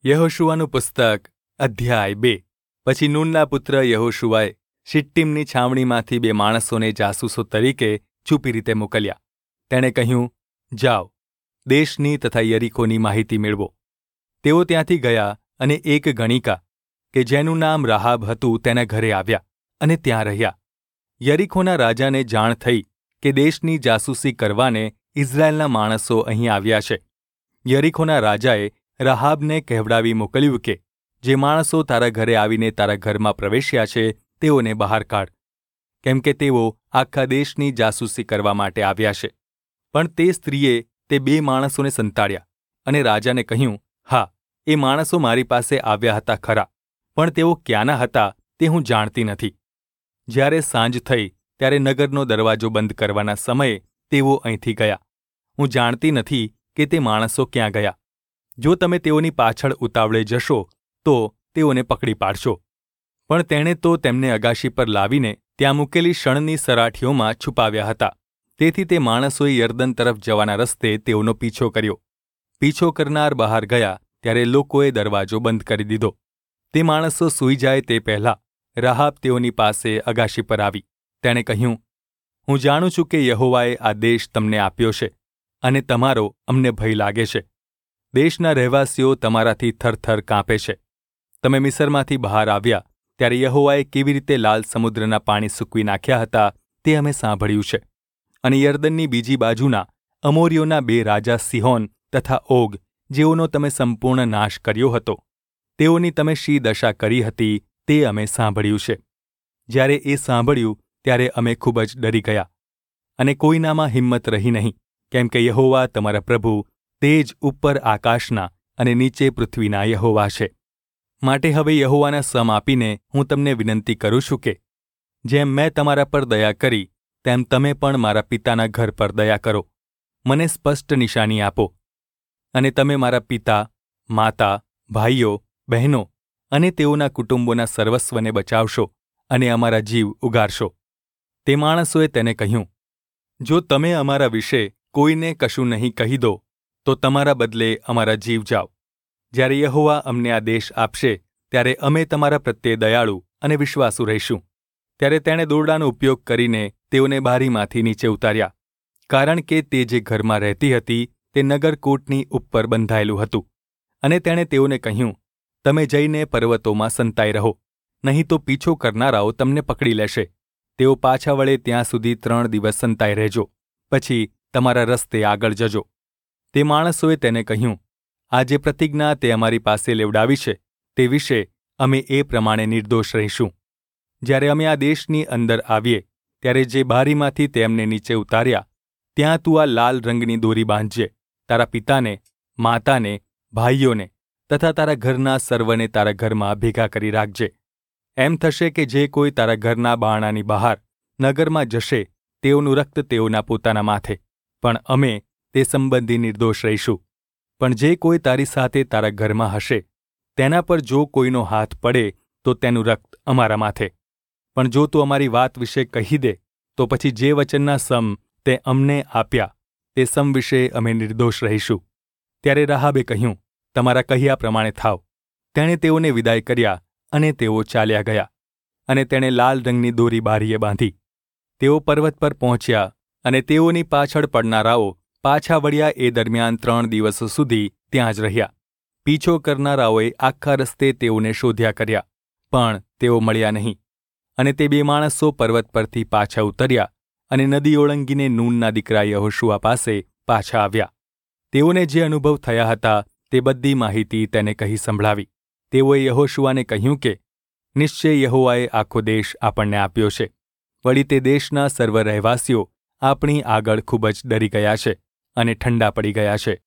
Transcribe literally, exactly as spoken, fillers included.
યહોશુઆનું પુસ્તક અધ્યાય બે. પછી નૂનના પુત્ર યહોશુઆએ શિટ્ટીમની છાવણીમાંથી બે માણસોને જાસૂસો તરીકે છુપી રીતે મોકલ્યા. તેણે કહ્યું, જાઓ, દેશની તથા યરીખોની માહિતી મેળવો. તેઓ ત્યાંથી ગયા અને એક ગણિકા કે જેનું નામ રાહાબ હતું તેના ઘરે આવ્યા અને ત્યાં રહ્યા. યરીખોના રાજાને જાણ થઈ કે દેશની જાસૂસી કરવાને ઇઝરાયેલના માણસો અહીં આવ્યા છે. યરીખોના રાજાએ રાહાબને કહેવડાવી મોકલ્યું કે જે માણસો તારા ઘરે આવીને તારા ઘરમાં પ્રવેશ્યા છે તેઓને બહાર કાઢ, કેમ કે તેઓ આખા દેશની જાસૂસી કરવા માટે આવ્યા છે. પણ તે સ્ત્રીએ તે બે માણસોને સંતાડ્યા અને રાજાને કહ્યું, હા, એ માણસો મારી પાસે આવ્યા હતા ખરા, પણ તેઓ ક્યાંના હતા તે હું જાણતી નથી. જ્યારે સાંજ થઈ ત્યારે નગરનો દરવાજો બંધ કરવાના સમયે તેઓ અહીંથી ગયા. હું જાણતી નથી કે તે માણસો ક્યાં ગયા. જો તમે તેઓની પાછળ ઉતાવળે જશો તો તેઓને પકડી પાડશો. પણ તેણે તો તેમને અગાશી પર લાવીને ત્યાં મૂકેલી શણની સરાઠીઓમાં છુપાવ્યા હતા. તેથી તે માણસોએ યર્દન તરફ જવાના રસ્તે તેઓનો પીછો કર્યો. પીછો કરનાર બહાર ગયા ત્યારે લોકોએ દરવાજો બંધ કરી દીધો. તે માણસો સૂઈ જાય તે પહેલાં રાહાબ તેઓની પાસે અગાશી પર આવી. તેણે કહ્યું, હું જાણું છું કે યહોવાએ આ દેશ તમને આપ્યો છે અને તમારો અમને ભય લાગે છે. દેશના રહેવાસીઓ તમારાથી થરથર કાંપે છે. તમે મિસરમાંથી બહાર આવ્યા ત્યારે યહોવાએ કેવી રીતે લાલ સમુદ્રના પાણી સૂકવી નાખ્યા હતા તે અમે સાંભળ્યું છે. અને યર્દનની બીજી બાજુના અમોરીઓના બે રાજા સિહોન તથા ઓગ, જેઓનો તમે સંપૂર્ણ નાશ કર્યો હતો, તેઓની તમે શી દશા કરી હતી તે અમે સાંભળ્યું છે. જ્યારે એ સાંભળ્યું ત્યારે અમે ખૂબ જ ડરી ગયા અને કોઈનામાં હિંમત રહી નહીં, કેમ કે યહોવા તમારા પ્રભુ તે જ ઉપર આકાશના અને નીચે પૃથ્વીના યહોવા છે. માટે હવે યહોવાના સમ આપીને હું તમને વિનંતી કરું છું કે જેમ મેં તમારા પર દયા કરી તેમ તમે પણ મારા પિતાના ઘર પર દયા કરો. મને સ્પષ્ટ નિશાની આપો અને તમે મારા પિતા, માતા, ભાઈઓ, બહેનો અને તેઓના કુટુંબોના સર્વસ્વને બચાવશો અને અમારા જીવ ઉગારશો. તે માણસોએ તેને કહ્યું, જો તમે અમારા વિશે કોઈને કશું નહીં કહી દો તો તમારા બદલે અમારા જીવ જાઓ. જ્યારે યહોવા અમને આ દેશ આપશે ત્યારે અમે તમારા પ્રત્યે દયાળુ અને વિશ્વાસુ રહીશું. ત્યારે તેણે દોરડાનો ઉપયોગ કરીને તેઓને બારીમાંથી નીચે ઉતાર્યા, કારણ કે તે જે ઘરમાં રહેતી હતી તે નગરકોટની ઉપર બંધાયેલું હતું. અને તેણે તેઓને કહ્યું, તમે જઈને પર્વતોમાં સંતાઈ રહો, નહીં તો પીછો કરનારાઓ તમને પકડી લેશે. તેઓ પાછા વળે ત્યાં સુધી ત્રણ દિવસ સંતાઈ રહેજો, પછી તમારા રસ્તે આગળ જજો. તે માણસોએ તેને કહ્યું, આ જે પ્રતિજ્ઞા તે અમારી પાસે લેવડાવી છે તે વિશે અમે એ પ્રમાણે નિર્દોષ રહીશું. જ્યારે અમે આ દેશની અંદર આવીએ ત્યારે જે બારીમાંથી તેમને નીચે ઉતાર્યા ત્યાં તું આ લાલ રંગની દોરી બાંધજે. તારા પિતાને, માતાને, ભાઈઓને તથા તારા ઘરના સર્વને તારા ઘરમાં ભેગા કરી રાખજે. એમ થશે કે જે કોઈ તારા ઘરના બારણાની બહાર નગરમાં જશે તેઓનું રક્ત તેઓના પોતાના માથે, પણ અમે તે સંબંધી નિર્દોષ રહીશું. પણ જે કોઈ તારી સાથે તારા ઘરમાં હશે તેના પર જો કોઈનો હાથ પડે તો તેનું રક્ત અમારા માથે. પણ જો તું અમારી વાત વિશે કહી દે તો પછી જે વચનના સમ તે અમને આપ્યા તે સમ વિશે અમે નિર્દોષ રહીશું. ત્યારે રાહાબે કહ્યું, તમારા કહ્યા પ્રમાણે થાવ. તેણે તેઓને વિદાય કર્યા અને તેઓ ચાલ્યા ગયા. અને તેણે લાલ રંગની દોરી બારીએ બાંધી. તેઓ પર્વત પર પહોંચ્યા અને તેઓની પાછળ પડનારાઓ પાછા વળ્યા એ દરમિયાન ત્રણ દિવસો સુધી ત્યાં જ રહ્યા. પીછો કરનારાઓએ આખા રસ્તે તેઓને શોધ્યા કર્યા, પણ તેઓ મળ્યા નહીં. અને તે બે માણસો પર્વત પરથી પાછા ઉતર્યા અને નદી ઓળંગીને નૂનના દીકરા યહોશુઆ પાસે પાછા આવ્યા. તેઓને જે અનુભવ થયા હતા તે બધી માહિતી તેને કહી સંભળાવી. તેઓએ યહોશુઆને કહ્યું કે નિશ્ચય યહોવાએ આખો દેશ આપણને આપ્યો છે. વળી તે દેશના સર્વ રહેવાસીઓ આપણી આગળ ખૂબ જ ડરી ગયા છે અને ઠંડા પડી ગયા છે.